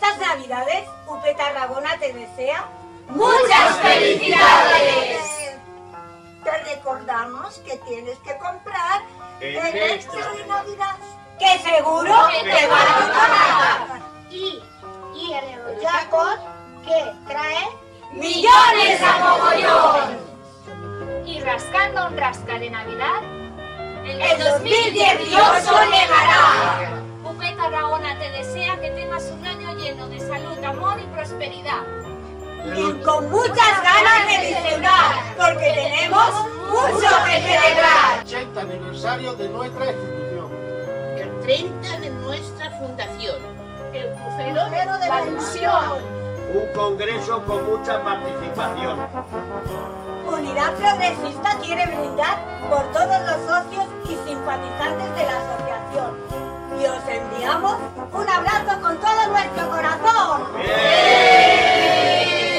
estas Navidades, UP Tarragona te desea ¡muchas felicidades! Te recordamos que tienes que comprar el extra de Navidad, que seguro te va a gustar. y el Eurojackpot que trae ¡Millones a mogollón! Y rascando un rasca de Navidad, ¡El 2018 llegará! UP Tarragona te desea que tengas un año lleno de salud, amor y prosperidad. Y con muchas ganas de disfrutar, porque tenemos mucho que celebrar. 80 aniversario de nuestra institución. El 30 de nuestra fundación. El crucero de la ilusión. Un congreso con mucha participación. Unidad Progresista quiere brindar por todos los socios y simpatizantes de la asociación. Y os enviamos un abrazo con todo nuestro